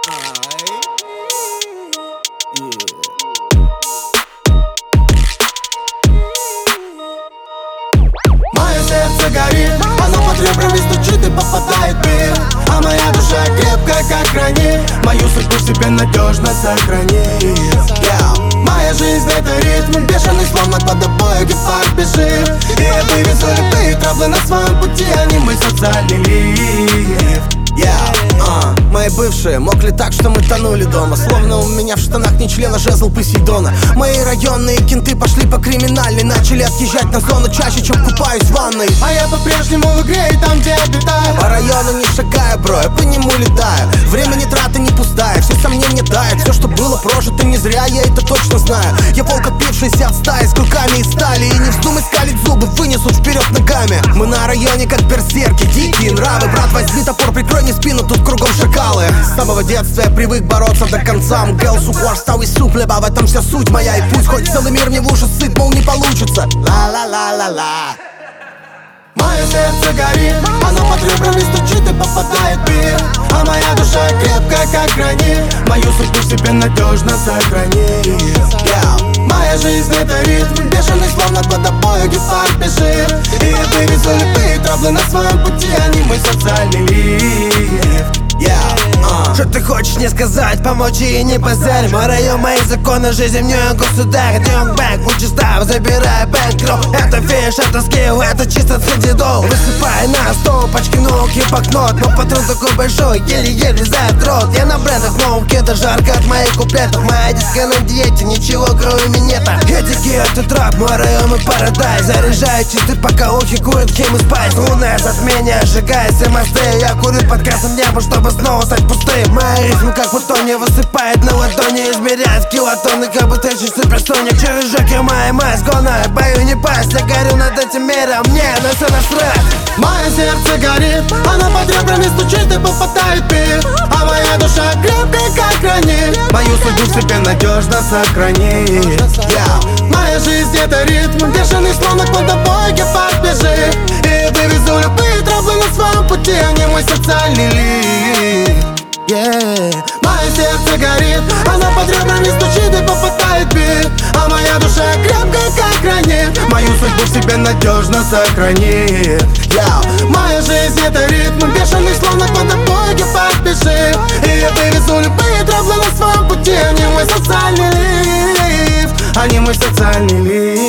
Мое сердце горит, оно под ребрами стучит и попадает в бит. А моя душа крепкая, как гранит, мою судьбу в себе надежно сохранит. Моя жизнь — это ритм бешеный, словно под тобой гепард бежит. И я вывезу любые травлы на своем пути, они мой социальный лифт. Мои бывшие мокли так, что мы тонули дома, словно у меня в штанах не члена жезл Посейдона. Мои районные кенты пошли по криминальной, начали отъезжать на зону чаще, чем купаюсь в ванной. А я по-прежнему в игре и там, где обитаю. По району не шагаю, бро, я по нему летаю. Времени траты не пустая, все сомнения тают. Все, что было прожито не зря, я это точно знаю. Я волк, отбившийся от стаи, с клыками из стали. И не вздумай скалить зубы, вынесут вперед ногами. Мы на районе как берсерки, дикие нравы. Брат, возьми топор, прикрой не спину, тут кругом шакалы. С самого детства я привык бороться до конца. МГЛ, сухвар, стал и суп, леба, в этом вся суть моя. И пусть хоть целый мир мне в уши сыт, мол, не получится. Ла-ла-ла-ла-ла. Мое сердце горит, оно под ребрами стучит и попадает в бит. А моя душа крепкая, как гранит, мою судьбу в себе надежно сохранит. Моя жизнь — это ритм бешеный, словно под тобой гепард бежит. И я вывезу любые травлы на своем пути, они мой социальный лифт. Что ты хочешь мне сказать, помочь и не позарь. Мой район, мои законы, жизнь в нее государь. Нью-Йорк, лучше став, забирай бэнкролл. Это фиш, это скилл, это чисто средидол. Высыпай на стол, пачки ног и бакнот. Мой патрон такой большой, еле-еле зает рот. Я на брендах новых, это жарко от моих куплетов. Моя диска на диете, ничего кроме минета. Эти это трап, мой район и парадайз. Заряжаю чисты, пока ухи курят хим и спайс. Лунное затмение, сжигая все мосты. Я курю под красным небом, чтобы снова стать пустым. Мои рифмы как плутония высыпает на ладони. Измеряет килотонны, как будто я суперсоник. Через жеки моя масть гона, бою не пасть. Я горю над этим миром, мне на все насрать. Мое сердце горит, оно под ребрами стучит и попадает в бит. А моя душа крепкая, как гранит, мою судьбу в себе надежно сохранит. Моя жизнь — это ритм бешеный, словно под тобой гепард бежит. И вывезу любые травлы на своем пути, они мой социальный лифт. Мое сердце горит, оно под ребрами стучит и попадает в бит. А моя душа крепкая, как гранит, мою судьбу в себе надежно сохранит. Моя жизнь — это ритм бешеный, словно под тобой гепард бежит. И я вывезу любые травлы на своем пути, они мой социальный лифт. Они мой социальный лифт.